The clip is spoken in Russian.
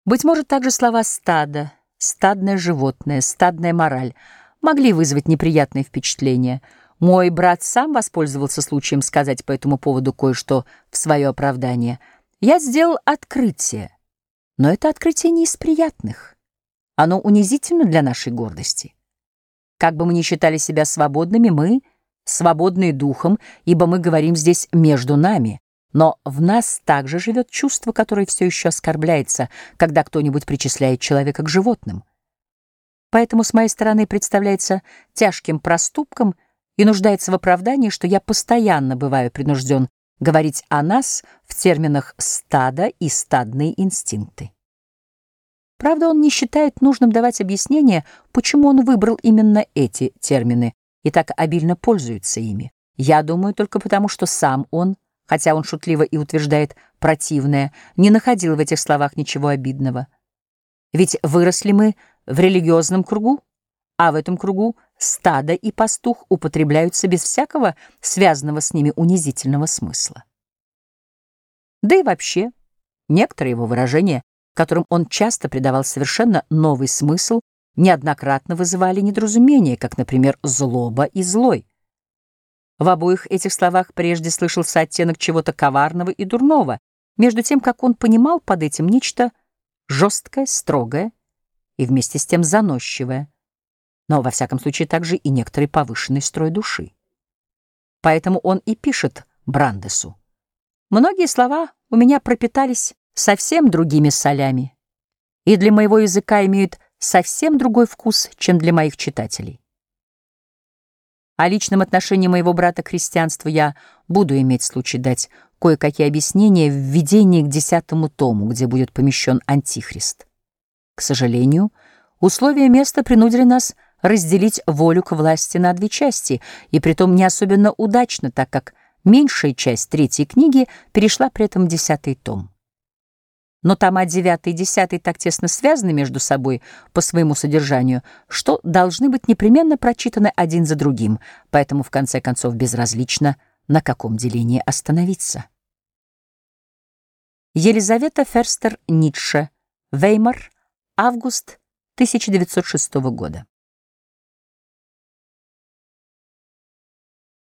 Быть может, также слова «стадо», «стадное животное», «стадная мораль» могли вызвать неприятные впечатления. Мой брат сам воспользовался случаем сказать по этому поводу кое-что в свое оправдание. Я сделал открытие, но это открытие не из приятных. Оно унизительно для нашей гордости. Как бы мы ни считали себя свободными, мы свободные духом, ибо мы говорим здесь между нами. Но в нас также живет чувство, которое все еще оскорбляется, когда кто-нибудь причисляет человека к животным. Поэтому с моей стороны представляется тяжким проступком и нуждается в оправдании, что я постоянно бываю принужден говорить о нас в терминах «стадо» и «стадные инстинкты». Правда, он не считает нужным давать объяснение, почему он выбрал именно эти термины и так обильно пользуется ими. Я думаю, только потому, что сам он, хотя он шутливо и утверждает противное, не находил в этих словах ничего обидного. Ведь выросли мы в религиозном кругу, а в этом кругу стадо и пастух употребляются без всякого связанного с ними унизительного смысла. Да и вообще, некоторые его выражения, которым он часто придавал совершенно новый смысл, неоднократно вызывали недоразумение, как, например, «злоба» и «злой». В обоих этих словах прежде слышался оттенок чего-то коварного и дурного, между тем, как он понимал под этим нечто жесткое, строгое и вместе с тем заносчивое, но, во всяком случае, также и некоторый повышенный строй души. Поэтому он и пишет Брандесу: «Многие слова у меня пропитались совсем другими солями, и для моего языка имеют совсем другой вкус, чем для моих читателей». О личном отношении моего брата к христианству я буду иметь случай дать кое-какие объяснения в введении к 10-му тому, где будет помещен Антихрист. К сожалению, условия места принудили нас разделить волю к власти на две части, и притом не особенно удачно, так как меньшая часть третьей книги перешла при этом в 10-й том. Но тома 9 и 10 так тесно связаны между собой по своему содержанию, что должны быть непременно прочитаны один за другим, поэтому в конце концов безразлично, на каком делении остановиться. Елизавета Ферстер Ницше, Веймар, август 1906 года.